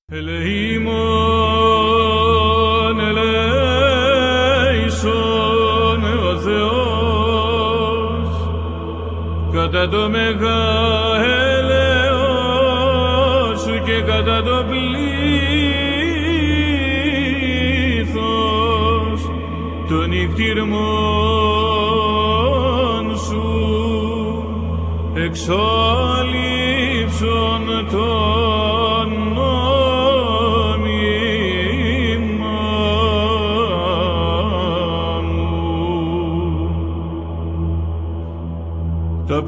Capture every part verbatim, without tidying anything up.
Ελεήμον, ελέησον ο Θεός κατά το μεγάλο έλεος σου και κατά το πλήθος των νυχτήρμων σου εξόλυψον τον νόμιμα μου. Τα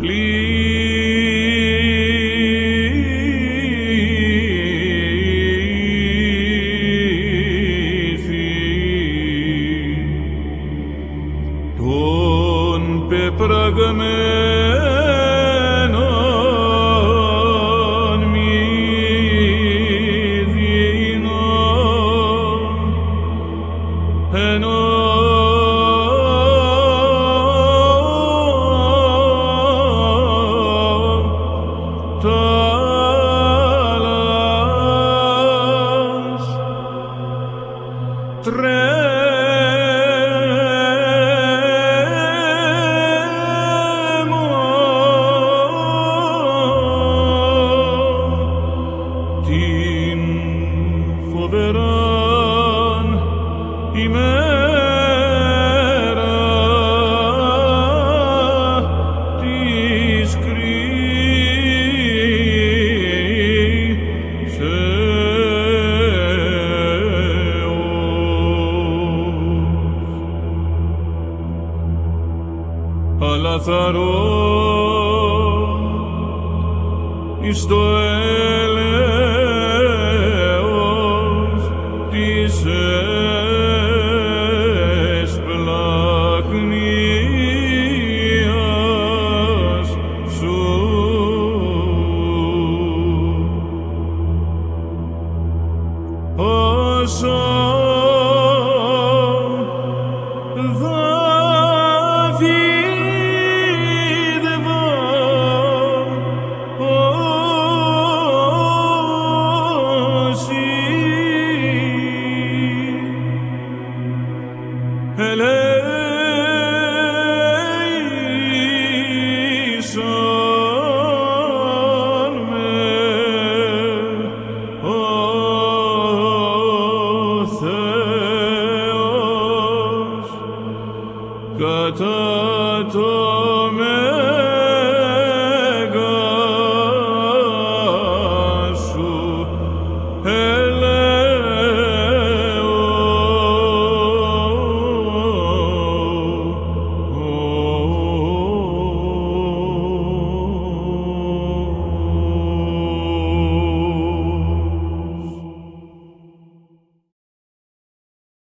των πεπραγμένων μη δίνω ενώ τάλας την φοβεράν ημέρα της κρίσεως αλαθαρόν εις το έλεος της εσπλαχνίας σου. Όσο